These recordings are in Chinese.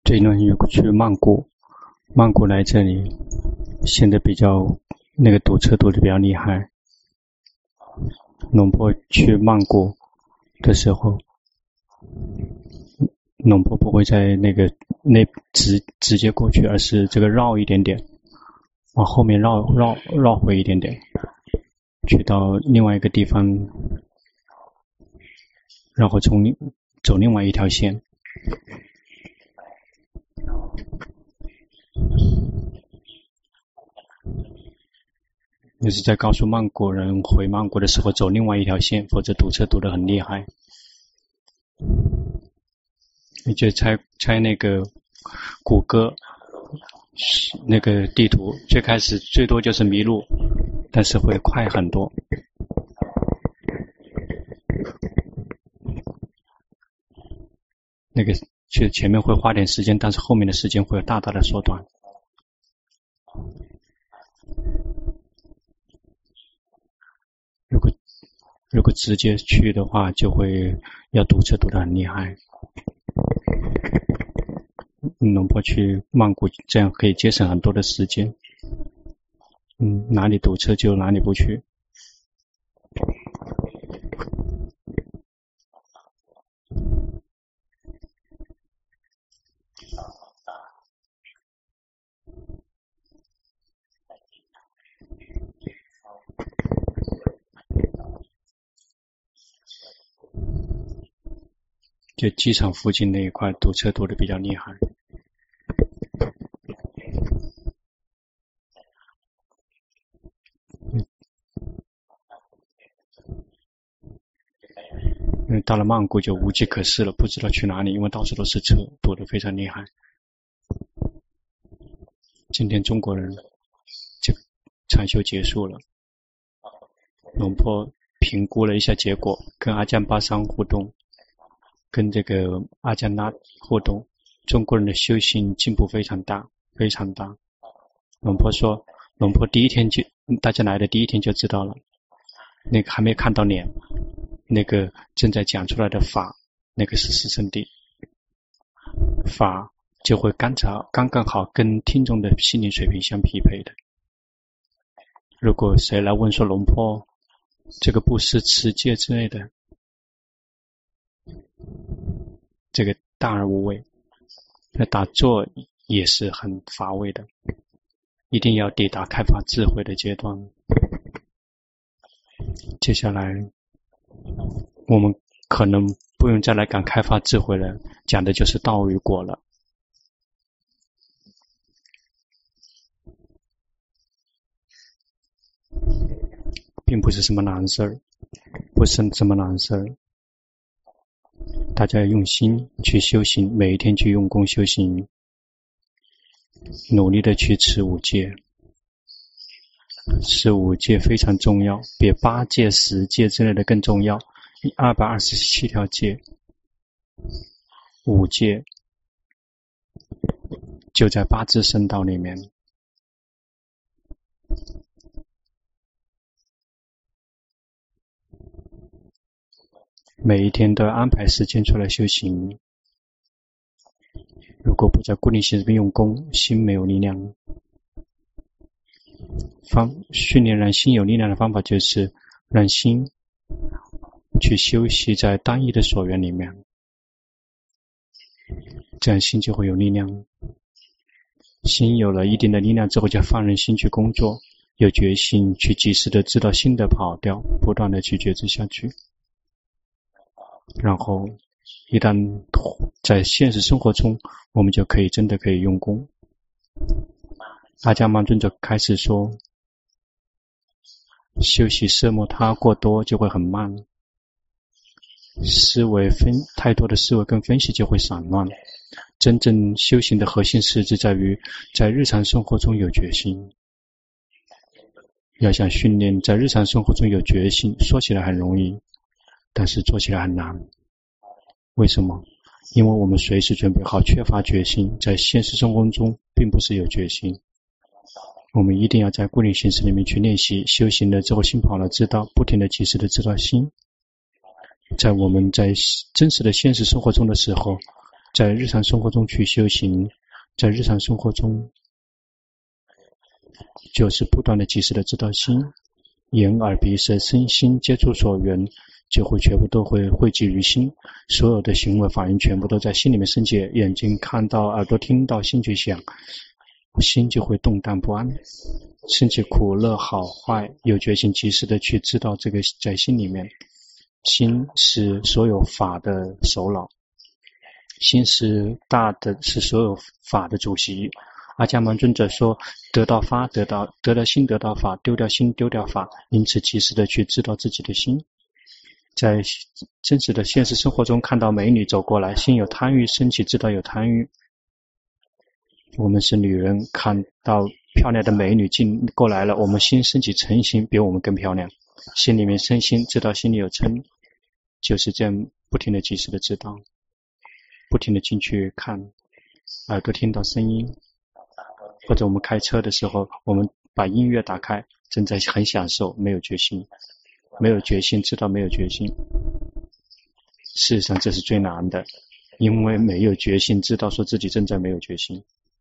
这一轮有去曼谷，曼谷来这里，现在比较那个堵车堵得比较厉害。龙婆去曼谷的时候，龙婆不会在那直接过去，而是这个绕一点点，往后面绕回一点点，去到另外一个地方，然后走另外一条线。就是在告诉曼谷人回曼谷的时候走另外一条线，否则堵车堵得很厉害。你就拆那个谷歌那个地图，最开始最多就是迷路，但是会快很多。那个就前面会花点时间，但是后面的时间会大大的缩短。如果直接去的话，就会要堵车堵得很厉害。龙婆去曼谷，这样可以节省很多的时间。哪里堵车就哪里不去。就机场附近那一块堵车堵得比较厉害。到了曼谷就无计可施了，不知道去哪里，因为到处都是车，堵得非常厉害。今天中国人这个禅修结束了，龙婆评估了一下结果，跟阿姜巴桑互动，跟这个阿姜拉互动，中国人的修行进步非常大，非常大。龙婆说，龙婆第一天就大家来的第一天就知道了，那个还没看到脸，那个正在讲出来的法，那个是四圣谛法，就会刚刚好跟听众的心灵水平相匹配的。如果谁来问说龙婆这个布施持戒之类的，这个大而无畏，那打坐也是很乏味的，一定要抵达开发智慧的阶段。接下来我们可能不用再来讲开发智慧了，讲的就是道与果了。并不是什么难事儿，不是什么难事儿。大家要用心去修行，每一天去用功修行，努力的去持五戒。持五戒非常重要，比8戒、10戒之类的更重要。227条戒，五戒就在8支圣道里面。每一天都要安排时间出来修行。如果不在固定形式用功，心没有力量。训练让心有力量的方法就是让心去休息在单一的所缘里面，这样心就会有力量。心有了一定的力量之后，就放任心去工作，有决心去及时的知道心的跑掉，不断的去觉知下去。然后一旦在现实生活中，我们就真的可以用功。阿姜曼尊者开始说，修习色摩他过多就会很慢，太多的思维跟分析就会散乱。真正修行的核心实质在于在日常生活中有决心。要想训练在日常生活中有决心，说起来很容易，但是做起来很难。为什么？因为我们随时准备好，缺乏决心，在现实生活中并不是有决心。我们一定要在固定形式里面去练习，修行了之后心跑了知道，不停的及时的知道心。在我们在真实的现实生活中的时候， 在日常生活中去修行，在日常生活中就是不断的及时的知道心，眼耳鼻舌身心接触所缘就会全部都会汇集于心，所有的行为反应全部都在心里面升起，眼睛看到，耳朵听到，心去想，心就会动荡不安，升起苦乐好坏，有决心及时的去知道这个在心里面。心是所有法的首脑，心是大的，是所有法的主席。阿伽曼尊者说，得到法得到心得到法，丢掉心丢掉法，因此及时的去知道自己的心。在真实的现实生活中看到美女走过来，心有贪欲升起，知道有贪欲。我们是女人，看到漂亮的美女进过来了，我们心升起嗔心，比我们更漂亮，心里面生心，知道心里有嗔，就是这样不停的及时的知道，不停的进去看，耳朵听到声音，或者我们开车的时候，我们把音乐打开，正在很享受，没有决心，没有决心知道没有决心。事实上这是最难的，因为没有决心知道说自己正在没有决心。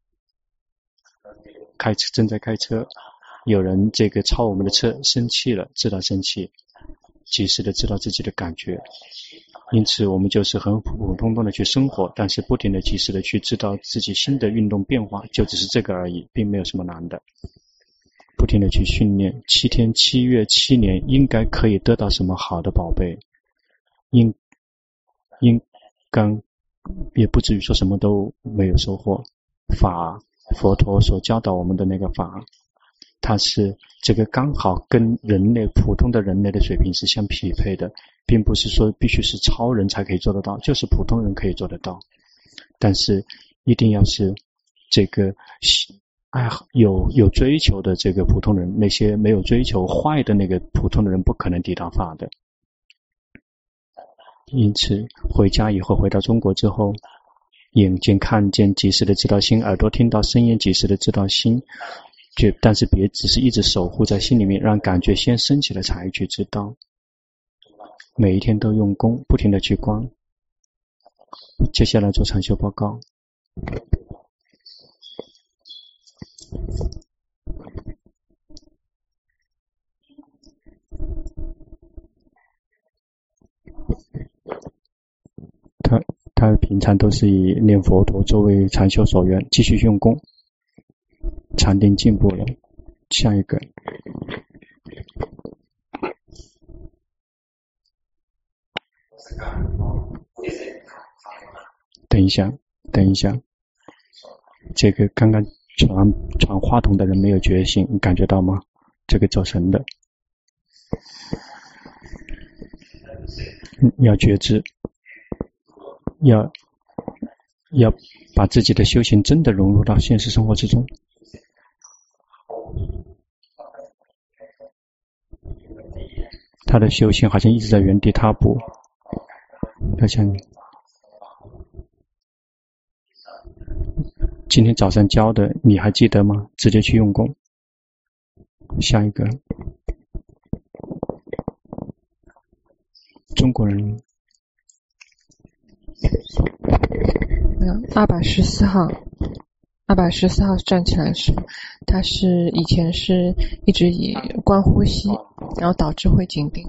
正在开车，有人这个超我们的车生气了，知道生气，及时的知道自己的感觉。因此我们就是很普普通通的去生活，但是不停的及时的去知道自己新的运动变化，就只是这个而已，并没有什么难的。不停的去训练，7天7月7年应该可以得到什么好的宝贝，应刚也不至于说什么都没有收获。佛陀所教导我们的那个法，它是这个刚好跟人类普通的人类的水平是相匹配的，并不是说必须是超人才可以做得到，就是普通人可以做得到。但是一定要是这个有追求的这个普通人，那些没有追求坏的那个普通的人不可能抵达法的。因此回家以后，回到中国之后，眼睛看见及时的知道心，耳朵听到声音及时的知道心，但是别只是一直守护在心里面，让感觉先升起了才去知道。每一天都用功，不停的去观。接下来做禅修报告。他平常都是以念佛陀作为禅修所缘，继续用功，禅定进步了。下一个，等一下，这个刚刚传话筒的人没有觉醒，你感觉到吗？这个走神的，要觉知。要把自己的修行真的融入到现实生活之中。他的修行好像一直在原地踏步。要想今天早上教的你还记得吗？直接去用功。下一个，中国人 214号站起来时，他是以前是一直以观呼吸，然后导致会紧盯，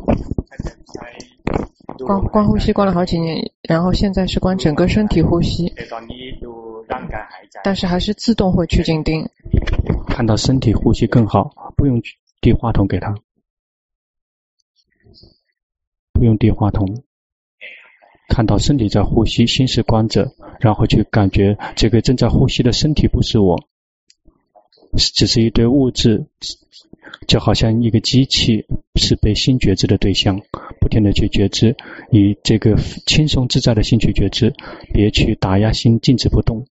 观呼吸观了好几年，然后现在是观整个身体呼吸，但是还是自动会去紧盯。 看到身体呼吸更好，不用递话筒给他，不用递话筒。看到身体在呼吸，心是观者，然后去感觉这个正在呼吸的身体不是我，只是一堆物质，就好像一个机器是被心觉知的对象，不停的去觉知，以这个轻松自在的心去觉知，别去打压心，静止不动，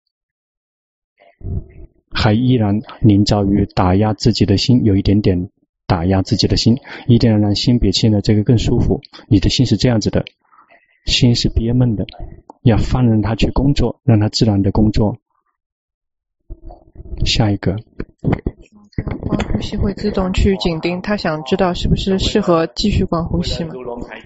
还依然凝造于打压自己的心，有一点点打压自己的心，一定要让心比现在这个更舒服。你的心是这样子的，心是憋闷的，要放任它去工作，让它自然的工作。下一个， 观呼吸会自动去紧盯，他想知道是不是适合继续观呼吸吗？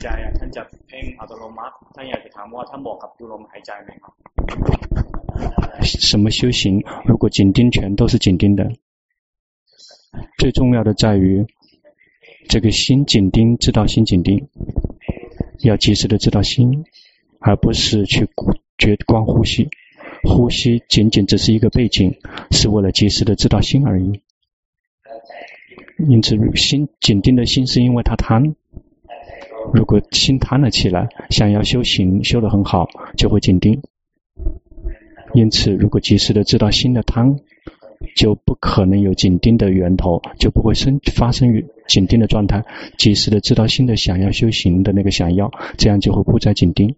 什么修行？如果紧盯全都是紧盯的，最重要的在于这个心紧盯，知道心紧盯，要及时的知道心，而不是去观呼吸。呼吸仅仅只是一个背景，是为了及时的知道心而已。因此心紧盯的心是因为它贪，如果心贪了起来，想要修行修得很好，就会紧盯。因此如果及时的知道心的贪，就不可能有紧盯的源头，就不会发生于紧盯的状态。及时的知道心的想要修行的那个想要，这样就会不再紧盯。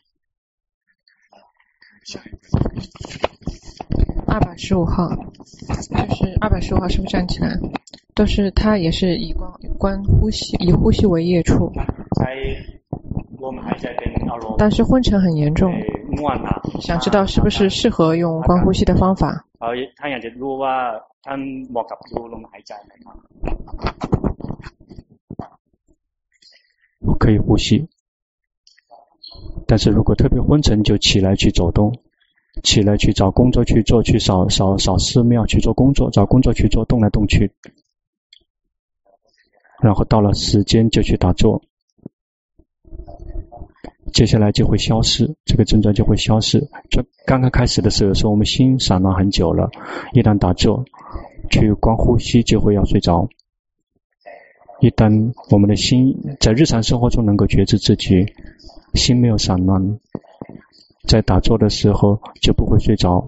215号，就是215号是不是站起来？都是他也是以观呼吸，以呼吸为业处，但是昏沉很严重，想知道是不是适合用观呼吸的方法。 我可以呼吸，但是如果特别昏沉，就起来去走动，起来去找工作去做，去扫寺庙去做工作，找工作去做，动来动去，然后到了时间就去打坐，接下来就会消失，这个症状就会消失。这刚刚开始的时候说我们心散乱很久了，一旦打坐去观呼吸就会要睡着。一旦我们的心在日常生活中能够觉知自己心没有散乱，在打坐的时候就不会睡着。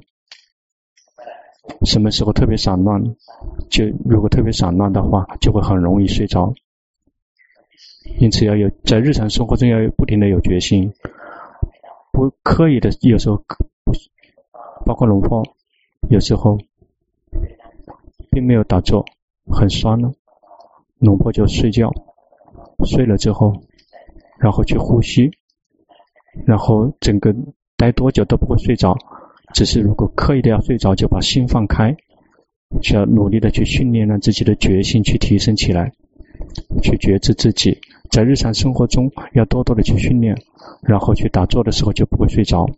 什么时候特别散乱，如果特别散乱的话，就会很容易睡着。因此要有在日常生活中要有不停的有决心，不刻意的，有时候包括龙婆有时候并没有打坐，很酸了，龙婆就睡觉，睡了之后然后去呼吸，然后整个待多久都不会睡着，只是如果刻意的要睡着，就把心放开，需要努力的去训练，让自己的觉性去提升起来，去觉知自己。在日常生活中要多多的去训练，然后去打坐的时候就不会睡着。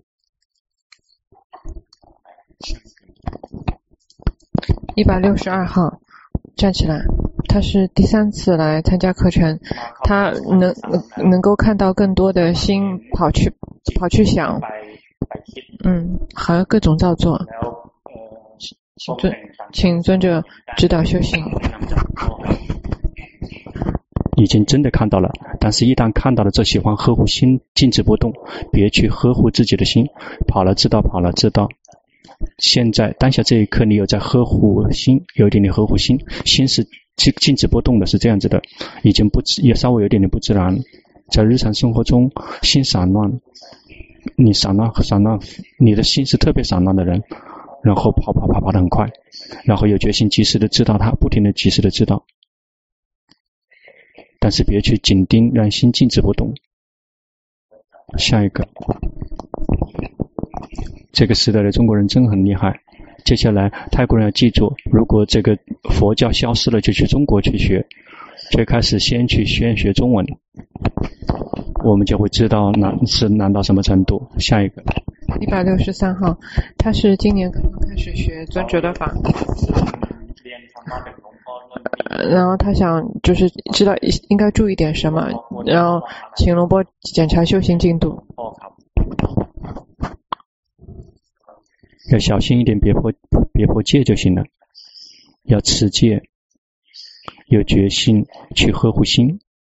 162号站起来，他是第3次来参加课程，他能够看到更多的心跑去想，还有各种造作。请尊者指导修行。 已经真的看到了，但是一旦看到了，就喜欢呵护心静止不动，别去呵护自己的心，跑了知道，跑了知道。现在当下这一刻你有在呵护心，有一点点呵护心，心是静止不动的，是这样子的，已经也稍微有点点不自然。在日常生活中心散乱，你散乱，你的心是特别散乱的人，然后跑得很快，然后有决心及时的知道它，不停的及时的知道，但是别去紧盯，让心静止不动。下一个，这个时代的中国人真很厉害。接下来泰国人要记住，如果这个佛教消失了，就去中国去学。最开始先去学中文，我们就会知道难到什么程度。下一个 163号，他是今年刚刚开始学尊者的法，然后他想就是知道应该注意点什么，然后请龙波检查修行进度。 要小心一点，别破戒就行了，要持戒，有决心去呵护心，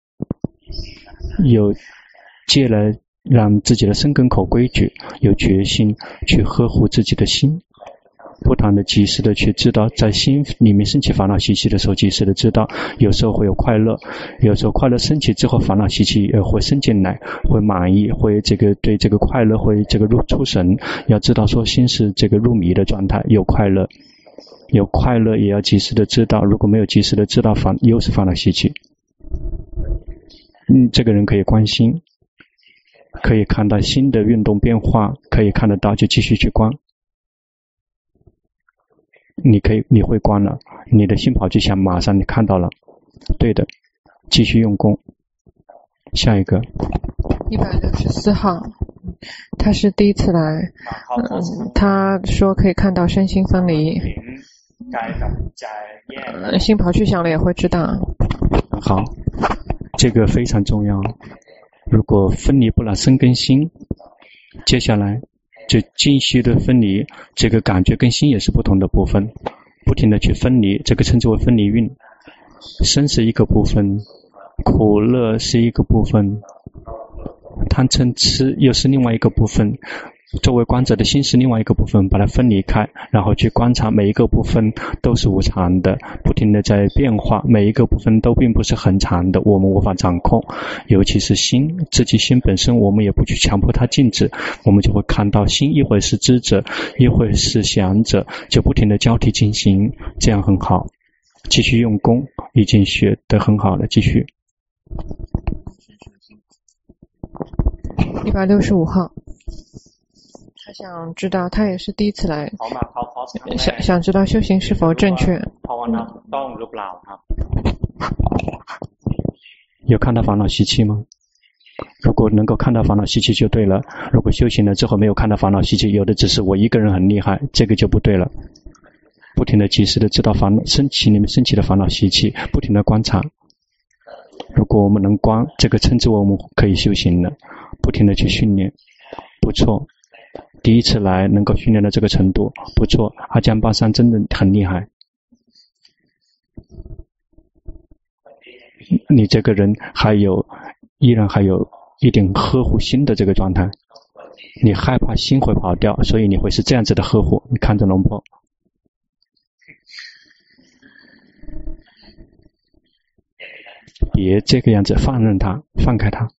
有戒了让自己的身根口规矩，有决心去呵护自己的心，不断的及时的去知道，在心里面升起烦恼习气的时候及时的知道，有时候会有快乐，有时候快乐升起之后烦恼习气会升进来，会满意，会对这个快乐会出神，要知道说心是这个入迷的状态，有快乐也要及时的知道，如果没有及时的知道又是烦恼习气。这个人可以观心，可以看到心的运动变化，可以看得到就继续去观。 你会观了，你的心跑去想，马上你看到了，对的，继续用功。下一个 164号，他是第一次来，他说可以看到身心分离，心跑去想了也会知道。 好，这个非常重要。如果分离不了身跟心，接下来就继续的分离，这个感觉跟心也是不同的部分，不停的去分离，这个称之为分离运。身是一个部分，苦乐是一个部分，贪嗔痴又是另外一个部分，作为观者的心是另外一个部分，把它分离开，然后去观察每一个部分都是无常的，不停的在变化，每一个部分都并不是恒常的，我们无法掌控，尤其是心，自己心本身我们也不去强迫它静止，我们就会看到心一会是知者，一会是想者，就不停的交替进行，这样很好，继续用功，已经学得很好了，继续。 165号，他想知道，他也是第一次来，想知道修行是否正确。 有看到烦恼习气吗？如果能够看到烦恼习气就对了，如果修行了之后没有看到烦恼习气，有的只是我一个人很厉害，这个就不对了。不停的及时的知道烦恼升起里面升起的烦恼习气，不停的观察。如果我们能观，这个称之为我们可以修行了，不停的去训练，不错。第一次来能够训练到这个程度，不错。阿江巴桑真的很厉害。你这个人依然还有一点呵护心的这个状态，你害怕心会跑掉，所以你会是这样子的呵护。你看着龙婆。别这个样子，放任它，放开它，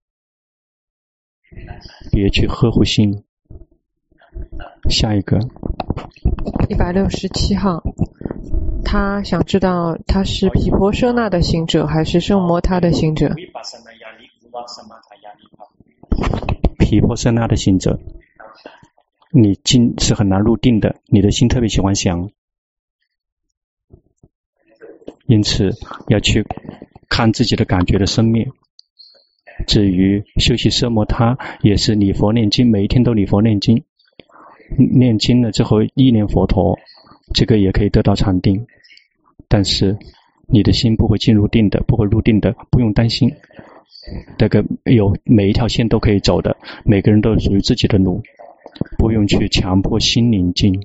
别去呵护心。下一个 167号，他想知道他是毗婆舍那的行者还是圣摩他的行者。 毗婆舍那的行者，你静是很难入定的，你的心特别喜欢想，因此要去看自己的感觉的生灭。至于修习奢摩他，也是礼佛念经，每一天都礼佛念经，念经了之后意念佛陀，这个也可以得到禅定，但是你的心不会进入定的，不会入定的，不用担心。这个有每一条线都可以走的，每个人都有属于自己的路，不用去强迫心宁静。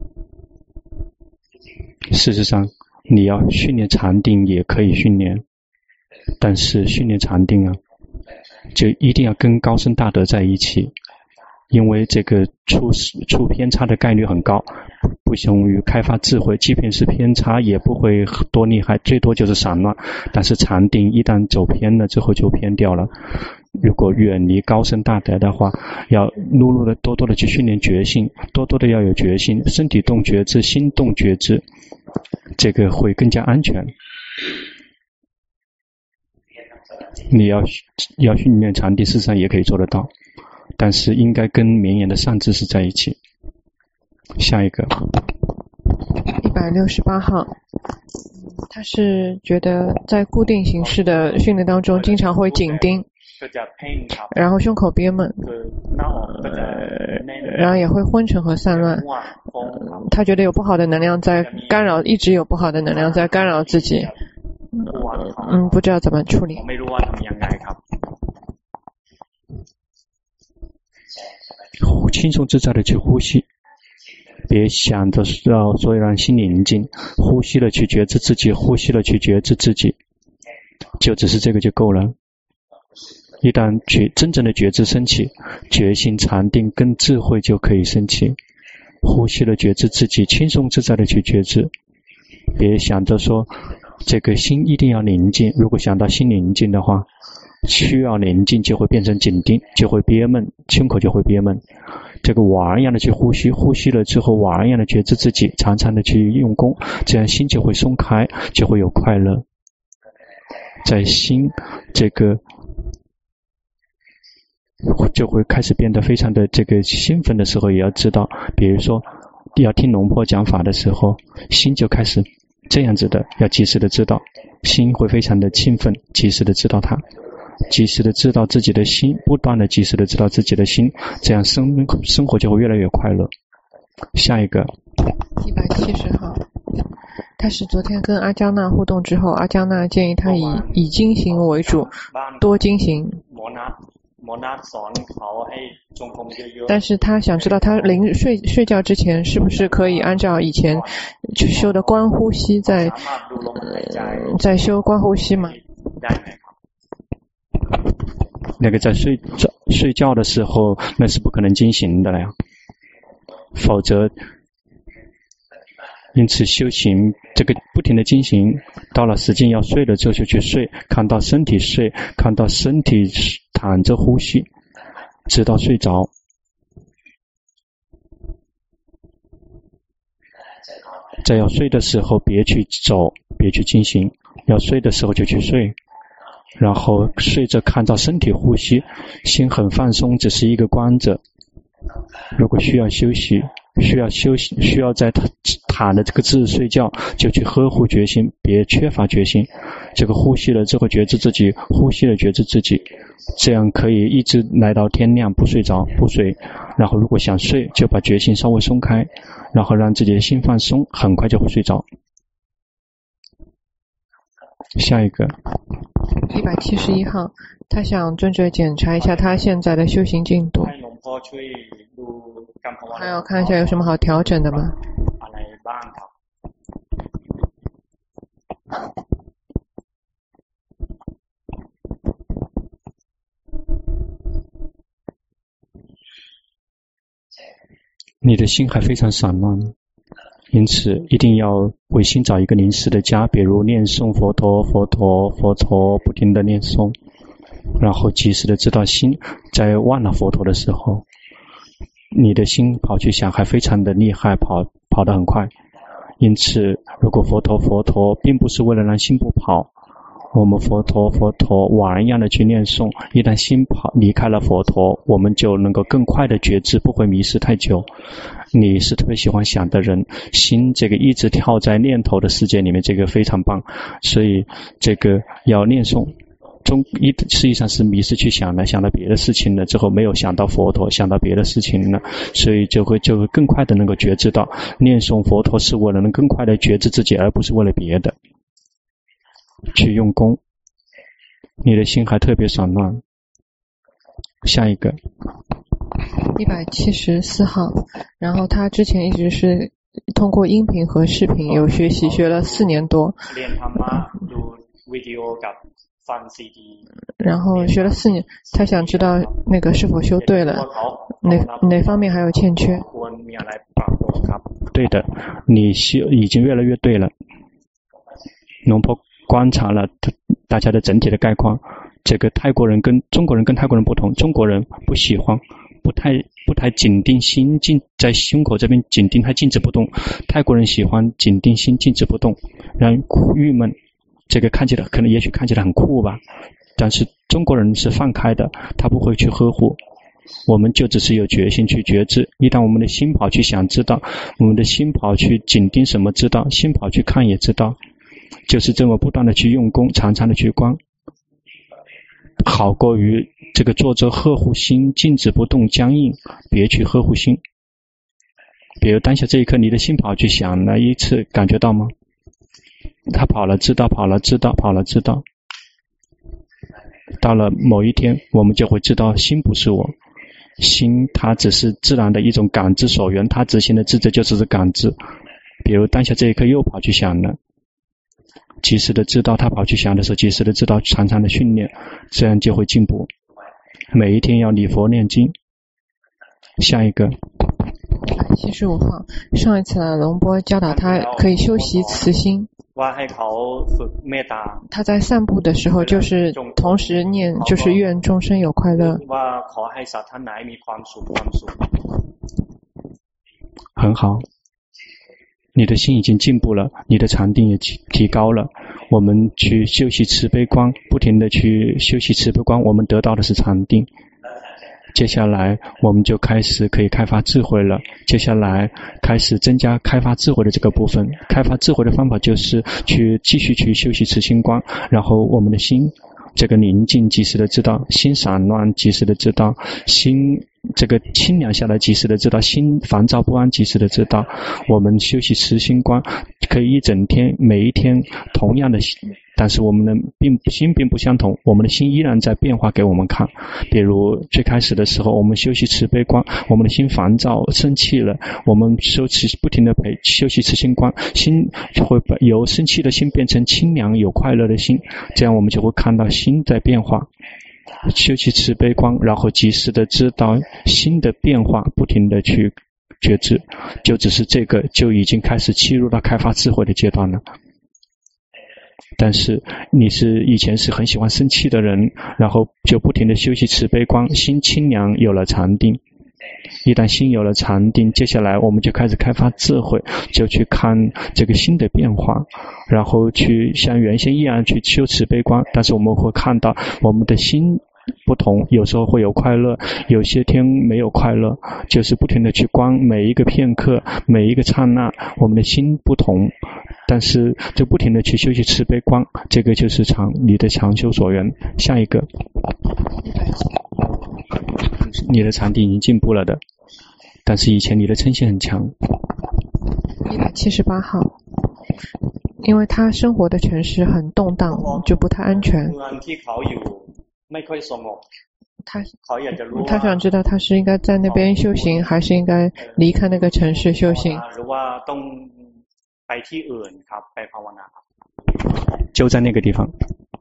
事实上你要训练禅定也可以训练，但是训练禅定就一定要跟高僧大德在一起，因为这个出偏差的概率很高，不容于开发智慧，即便是偏差也不会多厉害，最多就是散乱。但是禅定一旦走偏了之后就偏掉了。如果远离高僧大德的话，要多多的去训练觉性，多多的要有觉性，身体动觉知，心动觉知，这个会更加安全。你要训练禅定，事实上也可以做得到，但是应该跟绵延的善知识在一起。下一个 168号，他是觉得在固定形式的训练当中经常会紧盯，然后胸口憋闷，然后也会昏沉和散乱，他觉得有不好的能量在干扰，一直有不好的能量在干扰自己，不知道怎么处理。 轻松自在的去呼吸，别想着所以让心宁静，呼吸了去觉知自己，呼吸了去觉知自己，就只是这个就够了。一旦真正的觉知升起，觉性禅定跟智慧就可以升起。呼吸了觉知自己，轻松自在的去觉知，别想着说这个心一定要宁静，如果想到心宁静的话，需要宁静就会变成紧盯，就会憋闷，胸口就会憋闷。这个娃一样的去呼吸，呼吸了之后娃一样的觉知自己，常常的去用功，这样心就会松开，就会有快乐。在心这个就会开始变得非常的这个兴奋的时候，也要知道，比如说要听龙婆讲法的时候，心就开始这样子的，要及时的知道，心会非常的兴奋，及时的知道它，及时的知道自己的心，不断的及时的知道自己的心，这样生活就会越来越快乐。下一个 170号，他是昨天跟阿江娜互动之后，阿江娜建议他以经行为主，多经行。但是他想知道他临睡觉之前是不是可以按照以前修的观呼吸在修观呼吸吗？ 那个在睡觉的时候那是不可能经行的了呀，否则因此修行这个不停的经行，到了时间要睡了之后就去睡，看到身体睡，看到身体躺着呼吸，直到睡着。在要睡的时候别去走，别去进行，要睡的时候就去睡，然后睡着看到身体呼吸，心很放松，只是一个观者。如果需要休息，需要在躺的这个姿势睡觉，就去呵护决心，别缺乏决心。这个呼吸了之后觉知自己，呼吸了觉知自己，这样可以一直来到天亮不睡着不睡。然后如果想睡就把决心稍微松开，然后让自己的心放松，很快就会睡着。下一个 171号，他想尊者检查一下他现在的修行进度，还要看一下有什么好调整的吗？ 你的心还非常散乱，因此一定要为心找一个临时的家，比如念诵佛陀佛陀佛陀，不停的念诵，然后及时的知道心在忘了佛陀的时候，你的心跑去想还非常的厉害，跑得很快。因此如果佛陀佛陀并不是为了让心不跑，我们佛陀佛陀玩一样的去念诵，一旦心离开了佛陀，我们就能够更快的觉知，不会迷失太久。你是特别喜欢想的人，心这个一直跳在念头的世界里面，这个非常棒，所以这个要念诵实际上是迷失去想到别的事情了，之后没有想到佛陀，想到别的事情了，所以就会更快的能够觉知到念诵佛陀是为了能更快的觉知自己，而不是为了别的去用功。你的心还特别散乱。下一个 174号，然后他之前一直是通过音频和视频有学习，学了4年多，然后学了4年，他想知道那个是否修对了，哪方面还有欠缺。 对的，你已经越来越对了。龙婆观察了大家的整体的概况，这个泰国人跟中国人不同，中国人不喜欢不太紧盯心，在胸口这边紧盯它静止不动，泰国人喜欢紧盯心静止不动，让郁闷，这个也许看起来很酷吧，但是中国人是放开的，他不会去呵护，我们就只是有决心去觉知。一旦我们的心跑去想知道，我们的心跑去紧盯什么知道，心跑去看也知道，就是这么不断的去用功，常常的去观，好过于这个坐着呵护心静止不动僵硬，别去呵护心。比如当下这一刻你的心跑去想了一次，感觉到吗？他跑了知道，跑了知道，跑了知道，到了某一天我们就会知道心不是我，心它只是自然的一种感知所缘，它执行的职责就是感知。比如当下这一刻又跑去想了，及时的知道他跑去想的时候，及时的知道，常常的训练，这样就会进步。每一天要礼佛念经。下一个 75号，上一次龙波教导他可以修习慈心，他在散步的时候就是同时念，就是愿众生有快乐。 很好，你的心已经进步了，你的禅定也提高了。我们去修习慈悲观，不停的去修习慈悲观，我们得到的是禅定。 接下来我们就开始可以开发智慧了。接下来开始增加开发智慧的这个部分。开发智慧的方法就是继续去修习慈心观，然后我们的心这个宁静及时的知道，心散乱及时的知道，心这个清凉下来及时的知道，心烦躁不安及时的知道。我们修习慈心观可以一整天每一天同样的，但是我们的心并不相同，我们的心依然在变化给我们看。比如最开始的时候我们修习慈悲观，我们的心烦躁生气了，我们不停的修习慈心观，心会由生气的心变成清凉有快乐的心，这样我们就会看到心在变化。修习慈悲观，然后及时的知道心的变化，不停的去觉知，就只是这个就已经开始切入到开发智慧的阶段了。但是你以前是很喜欢生气的人，然后就不停的修习慈悲观，心清凉有了禅定。一旦心有了禅定，接下来我们就开始开发智慧，就去看这个心的变化，然后去像原先一样去修慈悲观，但是我们会看到我们的心不同，有时候会有快乐，有些天没有快乐，就是不停的去观每一个片刻，每一个刹那，我们的心不同，但是就不停的去修习慈悲观，这个就是你的长修所缘。下一个，你的禅定已经进步了的，但是以前你的嗔心很强。 178号，因为他生活的城市很动荡，就不太安全。他想知道他是应该在那边修行，还是应该离开那个城市修行。 就在那个地方，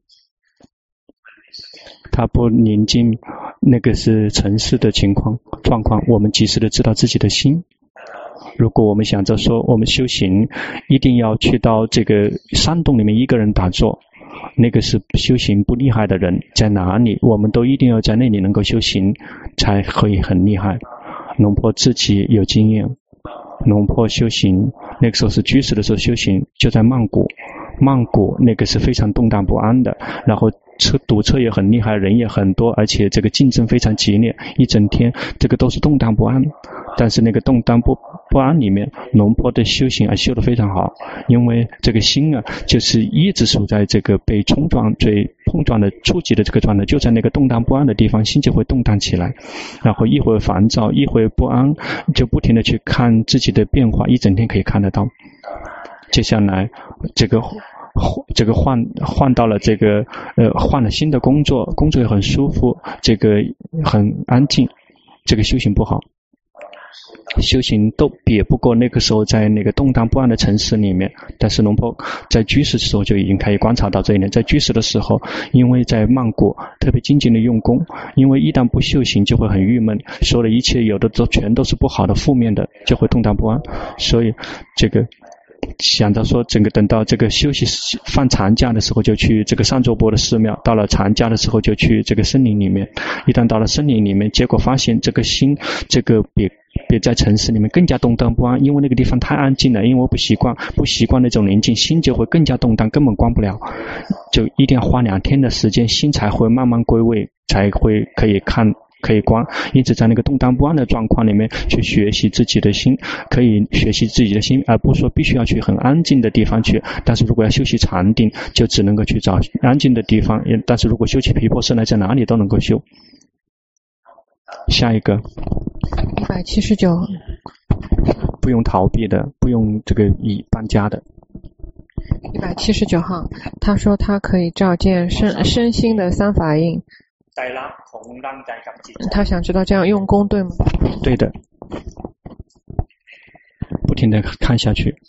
他不宁静，那个是城市的状况，我们及时的知道自己的心。如果我们想着说我们修行一定要去到这个山洞里面一个人打坐，那个是修行不厉害的人，在哪里我们都一定要在那里能够修行才可以很厉害。龙婆自己有经验，龙婆修行那个时候是居士的时候修行，就在曼谷那个是非常动荡不安的，然后堵车也很厉害，人也很多，而且这个竞争非常激烈，一整天这个都是动荡不安。但是那个动荡不安里面，龙婆的修行修得非常好，因为这个心就是一直处在这个被冲撞最碰撞的触及的这个状态，就在那个动荡不安的地方，心就会动荡起来，然后一会儿烦躁一会儿不安，就不停的去看自己的变化，一整天可以看得到。接下来这个换到了这个换了新的工作也很舒服，这个很安静，这个修行不好，修行都比不过那个时候在那个动荡不安的城市里面。但是龙婆在居士的时候就已经可以观察到这一点，在居士的时候，因为在曼谷特别精进的用功，因为一旦不修行就会很郁闷，说了一切有的全都是不好的负面的，就会动荡不安。所以这个想到说等到这个休息放长假的时候就去这个上座部的寺庙，到了长假的时候就去这个森林里面，一旦到了森林里面，结果发现这个心这个比在城市里面更加动荡不安，因为那个地方太安静了，因为我不习惯那种宁静，心就会更加动荡，根本关不了，就一定要花2天的时间，心才会慢慢归位，才会可以观。因此在那个动荡不安的状况里面去学习自己的心，可以学习自己的心，而不是说必须要去很安静的地方去。但是如果要修习禅定，就只能够去找安静的地方，但是如果修起毗婆舍来，在哪里都能够修。下一个 179， 不用逃避的，不用这个搬家的。 179号，他说他可以照见身心的三法印，他想知道这样用功对吗？ 对的，不停地看下去，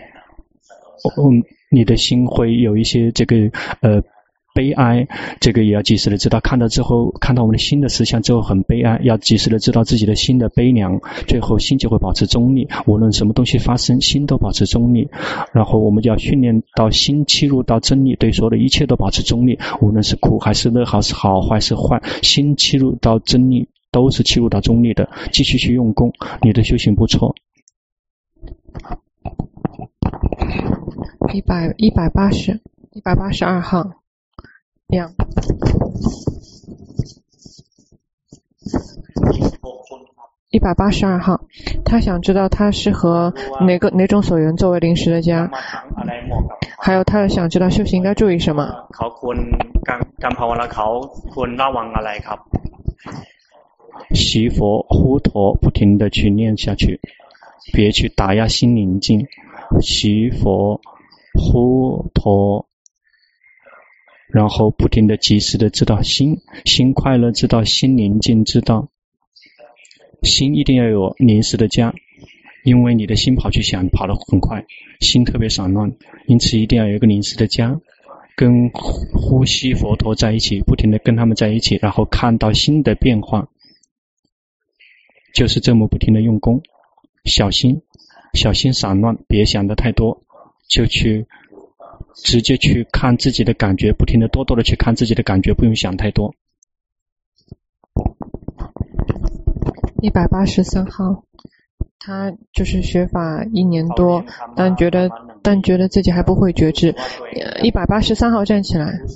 你的心会有一些这个悲哀，这个也要及时的知道，看到之后，看到我们的心的实相之后很悲哀，要及时的知道自己的心的悲凉，最后心就会保持中立，无论什么东西发生，心都保持中立。然后我们就要训练到心切入到真理，对所有的一切都保持中立，无论是苦还是乐，还是好还是坏，心切入到真理都是切入到中立的，继续去用功，你的修行不错。 182号 182号，他想知道他是和哪种所缘作为临时的家，还有他想知道修行应该注意什么。 习佛呼陀不停地去念下去，别去打压心宁静。习佛呼陀，然后不停地及时地知道心快乐，知道心宁静，知道心一定要有临时的家，因为你的心跑去想，跑得很快，心特别散乱，因此一定要有一个临时的家，跟呼吸佛陀在一起，不停地跟他们在一起，然后看到心的变化，就是这么不停地用功。小心散乱，别想得太多，就去直接去看自己的感觉，不停地多的去看自己的感觉，不用想太多。 183号，他就是学法1年多，但觉得自己还不会觉知。183号站起来。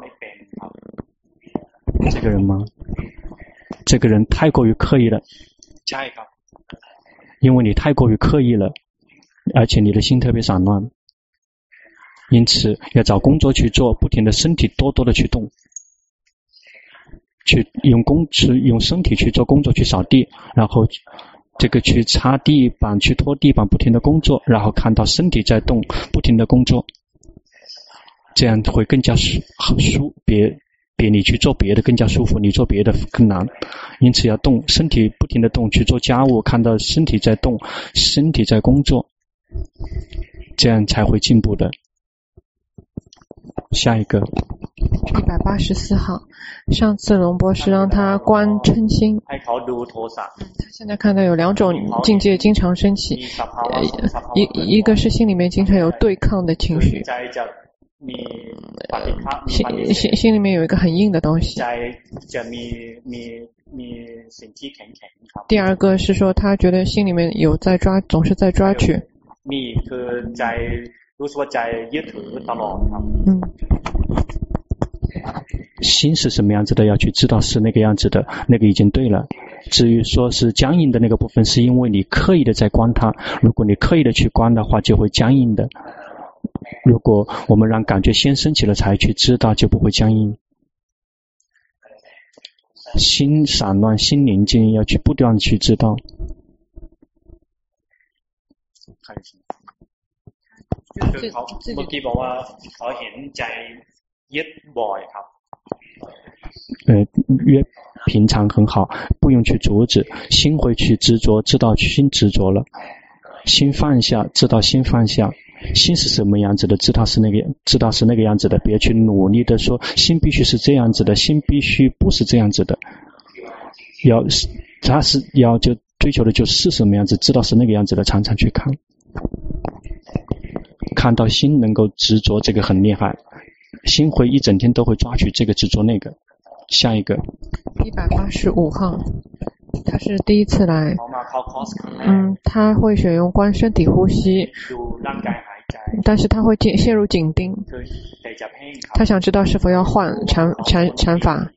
这个人吗？这个人太过于刻意了，加一个，因为你太过于刻意了，而且你的心特别散乱，因此要找工作去做，不停的身体多的去动，去用身体去做工作，去扫地，然后这个去擦地板，去拖地板，不停的工作，然后看到身体在动，不停的工作，这样会更加比你去做别的更加舒服，你做别的更难，因此要动，身体不停的动，去做家务，看到身体在动，身体在工作，这样才会进步的。下一个 184号，上次龙博士让他观嗔心，他现在看到有2种境界经常升起，一个是心里面经常有对抗的情绪，心里面有一个很硬的东西。第二个是说他觉得心里面有在抓，总是在抓取。 心是什么样子的，要去知道是那个样子的，那个已经对了。至于说是僵硬的那个部分，是因为你刻意的在观它，如果你刻意的去观的话，就会僵硬的。如果我们让感觉先升起了才去知道，就不会僵硬。心散乱，心宁静，要去不断去知道。越平常很好，不用去阻止，心会去执着，知道心执着了，心放下，知道心放下，心是什么样子的，知道是那个样子的，别去努力的说心必须是这样子的，心必须不是这样子的，他是要就追求的就是什么样子，知道是那个样子的，常常去看到心能够执着，这个很厉害，心会一整天都会抓取这个执着那个。下一个185号，他是第一次来，他会选用观身体呼吸，但是他会陷入紧盯，他想知道是否要换禅法。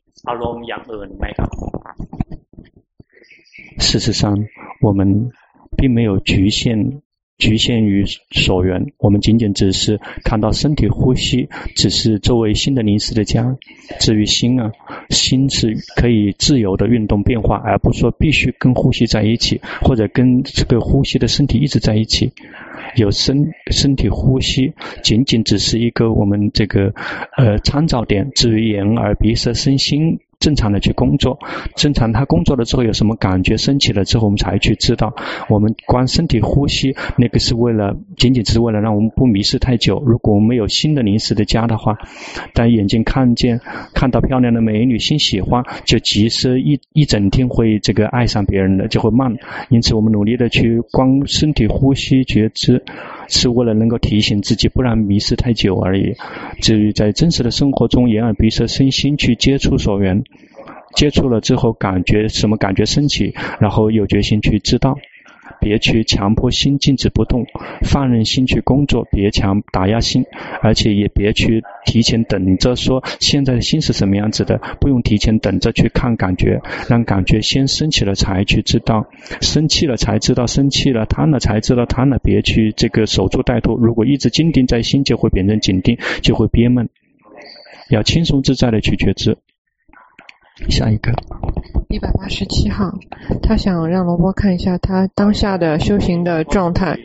事实上我们并没有局限于所缘，我们仅仅只是看到身体呼吸，只是作为心的临时的家。至于心心是可以自由的运动变化，而不是说必须跟呼吸在一起，或者跟这个呼吸的身体一直在一起。有身体呼吸仅仅只是一个我们这个参照点，至于眼耳鼻舌身心正常的去工作，正常他工作了之后有什么感觉升起了之后，我们才去知道。我们观身体呼吸，那个是仅仅是为了让我们不迷失太久。如果我们没有新的临时的家的话，但眼睛看到漂亮的美女，心喜欢，就即使一整天会这个爱上别人的，就会慢。因此我们努力的去观身体呼吸觉知，是为了能够提醒自己，不然迷失太久而已。至于在真实的生活中，眼耳鼻舌身心去接触所缘，接触了之后什么感觉升起，然后有决心去知道。 别去强迫心静止不动，放任心去工作，别打压心，而且也别去提前等着说现在的心是什么样子的，不用提前等着去看感觉，让感觉先升起了才去知道，生气了才知道生气了，贪了才知道贪了，别去这个守株待兔，如果一直紧盯在心就会变成紧盯，就会憋闷，要轻松自在的去觉知。下一个 187号，他想让罗波看一下他当下的修行的状态。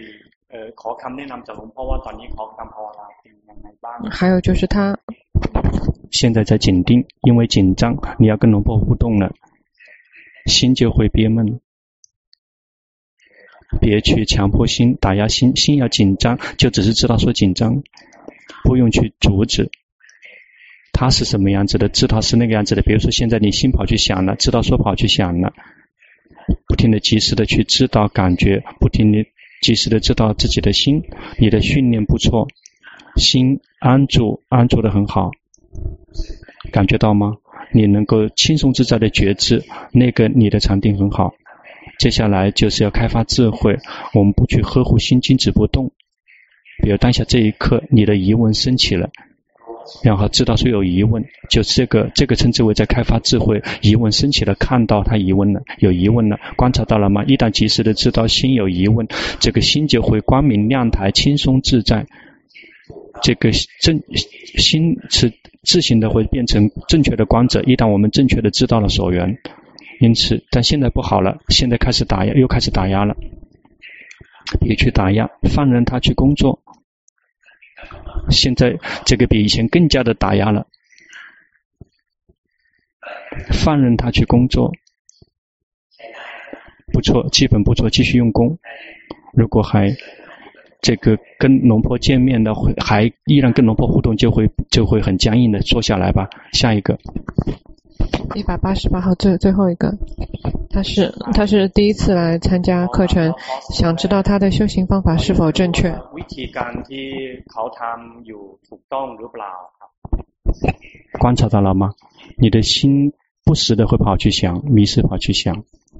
还有就是他现在在紧盯，因为紧张，你要跟罗波互动了，心就会憋闷。别去强迫心，打压心，心要紧张，就只是知道说紧张，不用去阻止。它是什么样子的，知道是那个样子的。比如说现在你心跑去想了，知道说跑去想了，不停的及时的去知道感觉，不停的及时的知道自己的心，你的训练不错，心安住的很好，感觉到吗？你能够轻松自在的觉知，那个你的禅定很好。接下来就是要开发智慧，我们不去呵护心静止不动。比如当下这一刻你的疑问升起了，然后知道说有疑问，就是这个称之为在开发智慧。疑问升起了，看到他疑问了，有疑问了，观察到了吗？一旦及时的知道心有疑问，这个心就会光明亮台，轻松自在。这个心是自行的会变成正确的观者，一旦我们正确的知道了所缘。因此但现在不好了，现在开始打压，又开始打压了，别去打压，放任他去工作。现在这个比以前更加的打压了，放任他去工作，不错，基本不错，继续用功。如果还这个跟龙婆见面的，还依然跟龙婆互动，就会很僵硬的坐下来吧。下一个 188号最后一个，他是第一次来参加课程，想知道他的修行方法是否正确。 观察到了吗？你的心不时的会跑去想，迷失跑去想，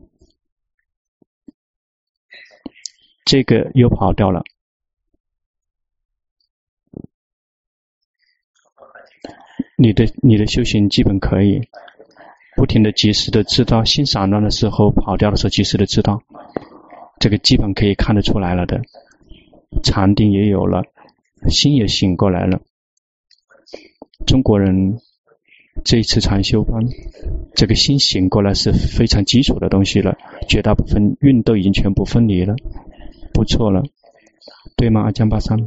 这个又跑掉了。你的修行基本可以不停的及时的知道，心散乱的时候跑掉的时候及时的知道，这个基本可以看得出来了的。禅定也有了，心也醒过来了。中国人这一次禅修班，这个心醒过来是非常基础的东西了，绝大部分运都已经全部分离了，不错了，对吗？阿江巴桑，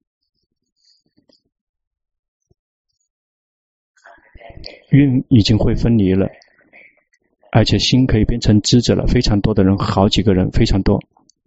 运已经会分离了，而且心可以变成知者了，非常多的人，好几个人，非常多。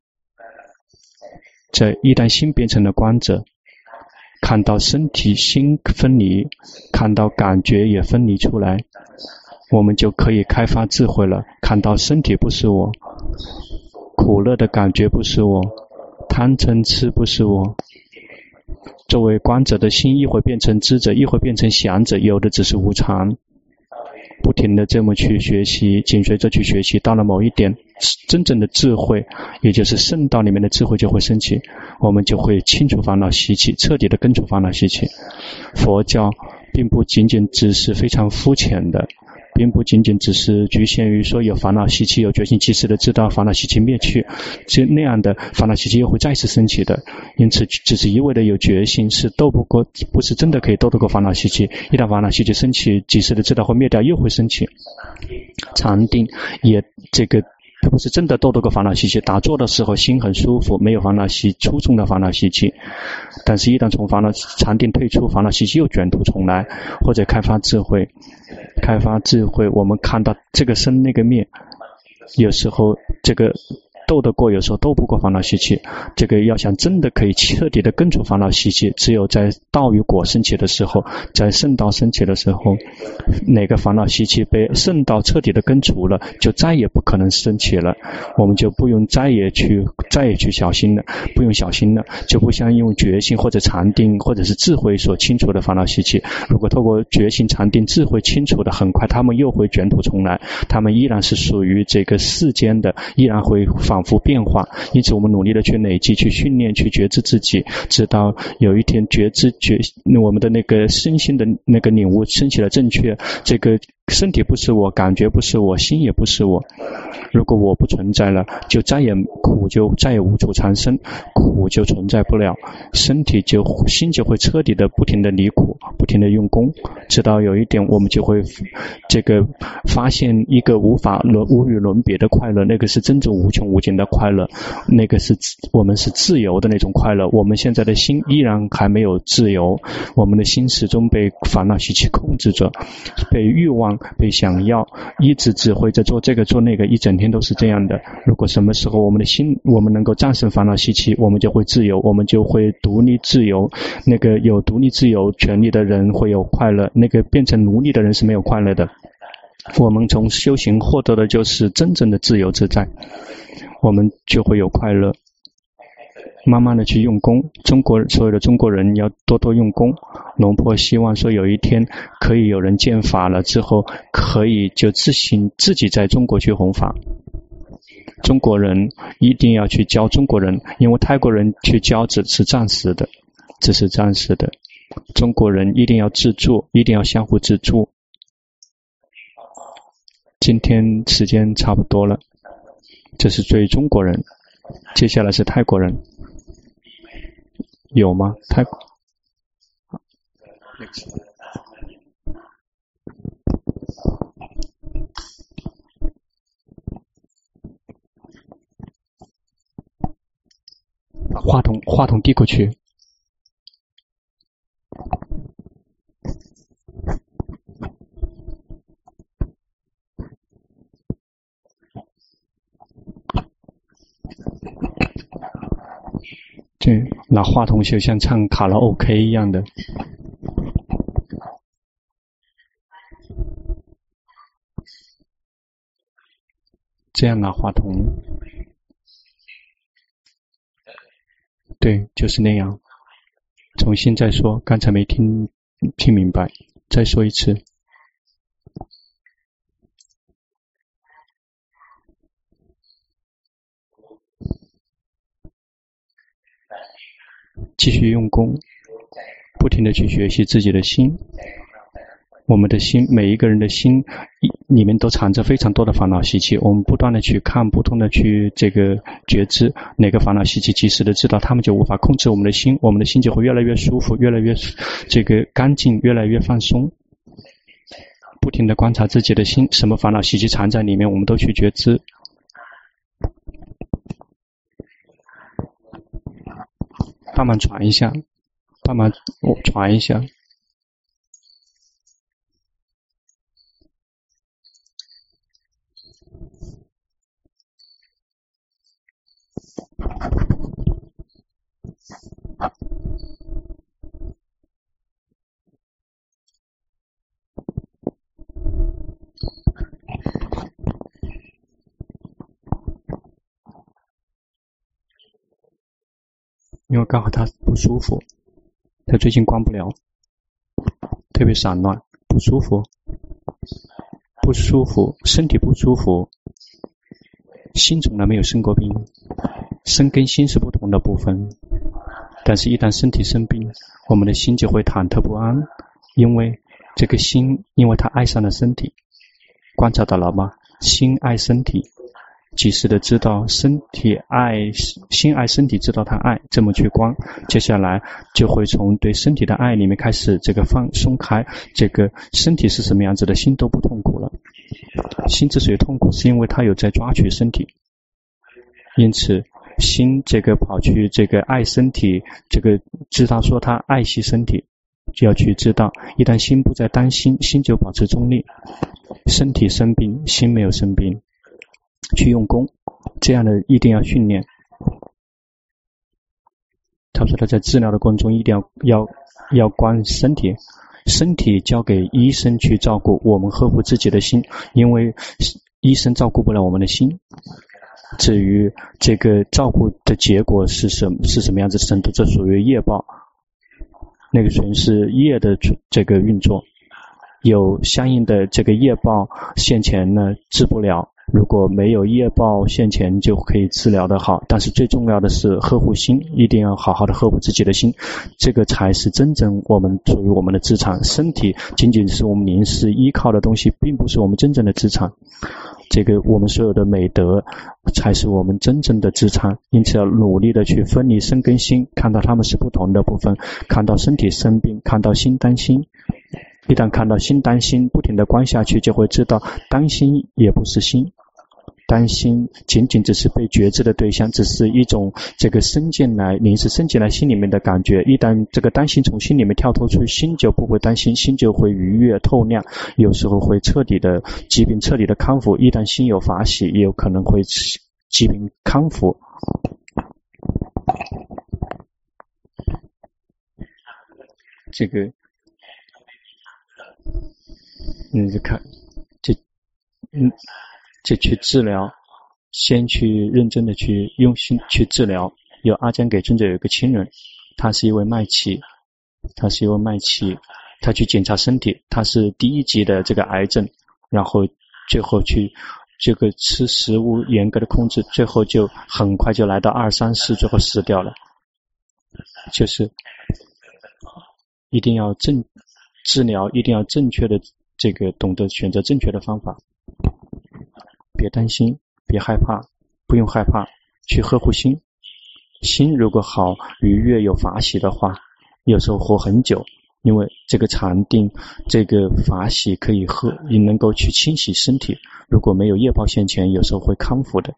这一旦心变成了观者，看到身体心分离，看到感觉也分离出来，我们就可以开发智慧了。看到身体不是我，苦乐的感觉不是我，贪嗔痴不是我。作为观者的心，一会变成知者，一会变成想者，有的只是无常。不停的这么去学习，紧随着去学习，到了某一点，真正的智慧，也就是圣道里面的智慧就会升起，我们就会清除烦恼习气，彻底的根除烦恼习气。佛教并不仅仅只是非常肤浅的，并不仅仅只是局限于说有烦恼习气，有决心及时的知道烦恼习气灭去，就那样的烦恼习气又会再次升起的。因此只是一味的有决心是斗不过，不是真的可以斗得过烦恼习气。一旦烦恼习气升起，及时的知道会灭掉，又会升起。禅定也这个不是真的斗得过烦恼习气，打坐的时候心很舒服，没有烦恼习粗重的烦恼习气，但是一旦从禅定退出，烦恼习气又卷土重来。或者开发智慧，我们看到这个生那个灭，有时候这个斗得过，有时候斗不过烦恼习气。这个要想真的可以彻底的根除烦恼习气，只有在道与果升起的时候，在圣道升起的时候，哪个烦恼习气被圣道彻底的根除了，就再也不可能升起了，我们就不用再也去小心了，不用小心了，就不像用决心或者禅定或者是智慧所清除的烦恼习气。如果透过决心禅定智慧清除的，很快他们又会卷土重来，他们依然是属于这个世间的，依然会发反复变化，因此我们努力的去累积、去训练、去觉知自己，直到有一天我们的那个身心的那个领悟升起了正确，这个身体不是我，感觉不是我，心也不是我。如果我不存在了，苦就再也无处产生，苦就存在不了，心就会彻底的不停的离苦，不停的用功，直到有一点我们就会这个发现一个无与伦别的快乐，那个是真正无穷无尽的快乐，那个是我们是自由的那种快乐。我们现在的心依然还没有自由，我们的心始终被烦恼习气控制着，被欲望、被想要一直指挥着做这个做那个，一整天都是这样的。如果什么时候我们的心能够战胜烦恼习气，我们就会自由，我们就会独立自由。那个有独立自由权利的人会有快乐，那个变成奴隶的人是没有快乐的。我们从修行获得的就是真正的自由自在，我们就会有快乐。慢慢的去用功，所有的中国人要多多用功。龙婆希望说有一天可以有人见法了之后，可以就自己在中国去弘法。中国人一定要去教中国人，因为泰国人去教只是暂时的。中国人一定要自助，一定要相互自助。今天时间差不多了，这是对中国人，接下来是泰国人。有吗？泰国话筒递过去。对，拿话筒就像唱卡拉 OK 一样的。这样拿话筒。对，就是那样。重新再说，刚才没听明白，再说一次。继续用功，不停地去学习自己的心。我们的心，每一个人的心里面都藏着非常多的烦恼习气，我们不断的去看，不断的去这个觉知哪个烦恼习气，及时的知道，他们就无法控制我们的心，我们的心就会越来越舒服，越来越这个干净，越来越放松。不停的观察自己的心，什么烦恼习气藏在里面，我们都去觉知。慢慢传一下，因为刚好他不舒服，他最近关不了，特别散乱，不舒服，身体不舒服，心从来没有生过病，身跟心是不同的部分，但是一旦身体生病，我们的心就会忐忑不安，因为这个心，因为他爱上了身体，观察到了吗？心爱身体，及时的知道心爱身体，知道他爱，这么去观，接下来就会从对身体的爱里面开始这个放松开，这个身体是什么样子的，心都不痛苦了。心之所以痛苦，是因为他有在抓取身体，因此心这个跑去这个爱身体，这个知道说他爱惜身体，就要去知道，一旦心不再担心，心就保持中立，身体生病，心没有生病，去用功，这样的一定要训练。他说他在治疗的过程中一定要观身体，身体交给医生去照顾，我们呵护自己的心，因为医生照顾不了我们的心。至于这个照顾的结果是什么样子的程度，这属于业报，那个全是业的这个运作，有相应的这个业报现前呢治不了， 如果没有业报现前就可以治疗的好，但是最重要的是呵护心，一定要好好的呵护自己的心，这个才是真正我们属于我们的资产。身体仅仅是我们临时依靠的东西，并不是我们真正的资产。这个我们所有的美德才是我们真正的资产，因此要努力的去分离身跟心，看到它们是不同的部分，看到身体生病，看到心担心。一旦看到心担心，不停的观下去，就会知道担心也不是心，担心仅仅只是被觉知的对象，只是一种这个升进来临时升进来心里面的感觉。一旦这个担心从心里面跳脱出，心就不会担心，心就会愉悦透亮，有时候会彻底的疾病彻底的康复。一旦心有法喜，也有可能会疾病康复。这个看这去治疗，先去认真的去用心去治疗。有阿江给尊者有一个亲人，他是一位麦琪，他去检查身体，他是第1级的这个癌症，然后最后去这个吃食物严格的控制，最后就很快就来到2、3、4，最后死掉了。就是一定要治疗，一定要正确的这个懂得选择正确的方法。别担心，别害怕，不用害怕，去呵护心。心如果好，愉悦有法喜的话，有时候活很久，因为这个禅定，这个法喜可以也能够去清洗身体。如果没有业报现前，有时候会康复的。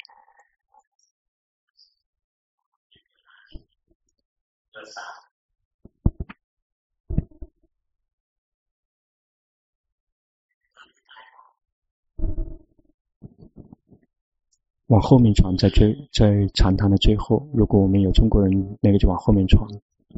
往后面传，在禅堂的最后，如果我们有中国人，那个就往后面传。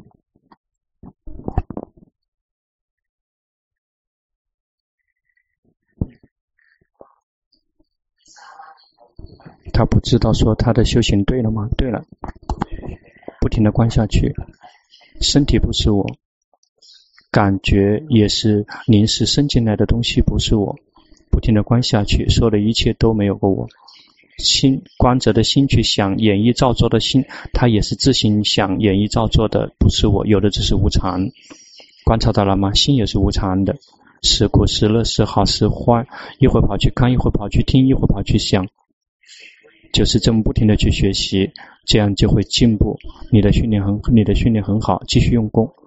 他不知道说他的修行对了吗？对了，不停的观下去，身体不是我，感觉也是临时升进来的东西，不是我，不停的观下去，所有的一切都没有过我。心观者的心去想演绎造作的心，它也是自行想演绎造作的，不是我，有的只是无常。观察到了吗？心也是无常的，时苦时乐，时好时坏，一会跑去看，一会跑去听，一会跑去想，就是这么不停的去学习，这样就会进步。你的训练很好，继续用功。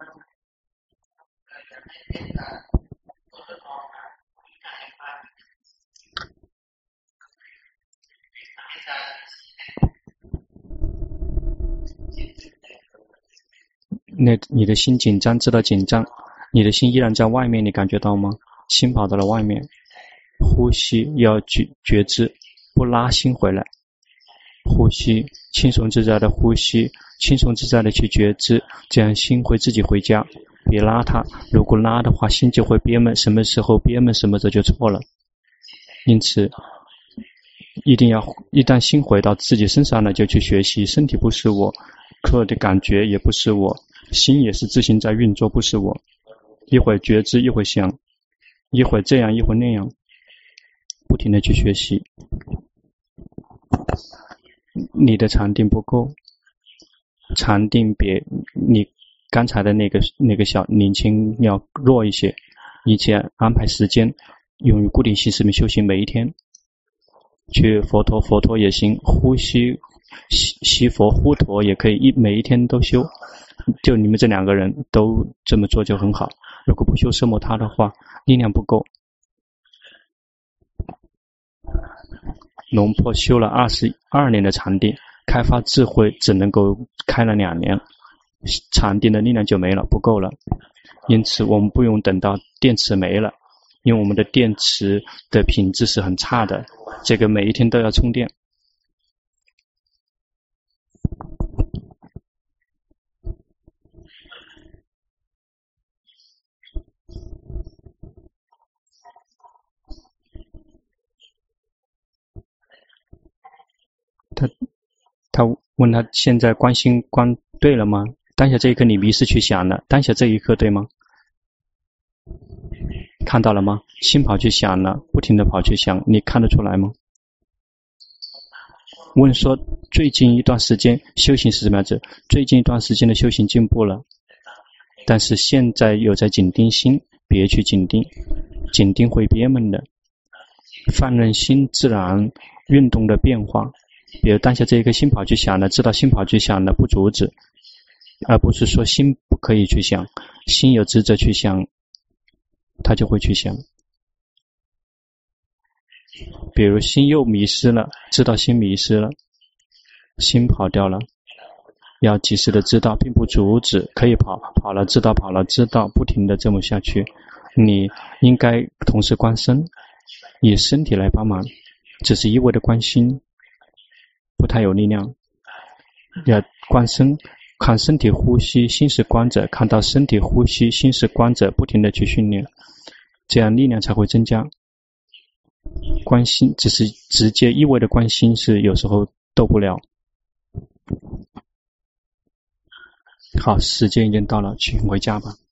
那你的心紧张，知道紧张，你的心依然在外面，你感觉到吗？心跑到了外面，呼吸要觉知，不拉心回来，呼吸轻松自在的呼吸，轻松自在的去觉知，这样心会自己回家，别拉它，如果拉的话，心就会憋闷，什么时候憋闷什么时候就错了。因此一旦心回到自己身上了，就去学习，身体不是我，课的感觉也不是我，心也是自行在运作，不是我。一会儿觉知，一会儿想，一会儿这样，一会儿那样，不停的去学习。你的禅定不够，禅定比你刚才的那个小年轻要弱一些。以前安排时间，用于固定形式修行，每一天去佛陀也行，呼吸吸佛呼陀也可以，每一天都修。就你们这2个人都这么做就很好。如果不修奢摩他的话，力量不够。龙坡修了22年的禅定，开发智慧只能够开了2年，禅定的力量就没了，不够了。因此我们不用等到电池没了，因为我们的电池的品质是很差的，这个每一天都要充电。他问他现在观心观对了吗？当下这一刻你迷失去想了，当下这一刻对吗？看到了吗？心跑去想了，不停的跑去想，你看得出来吗？ 问说最近一段时间修行是什么样子？最近一段时间的修行进步了，但是现在有在紧盯心，别去紧盯，紧盯会憋闷的。放任心自然运动的变化，比如当下这一颗心跑去想了，知道心跑去想了，不阻止，而不是说心不可以去想，心有职责去想，他就会去想。比如心又迷失了，知道心迷失了，心跑掉了，要及时的知道，并不阻止，可以跑了知道，跑了知道，不停的这么下去。你应该同时观身，以身体来帮忙，只是一味的观心不太有力量，要观身，看身体呼吸，心是观者，看到身体呼吸，心是观者，不停的去训练，这样力量才会增加。观心只是直接一味的观心是有时候斗不了。好，时间已经到了，请回家吧。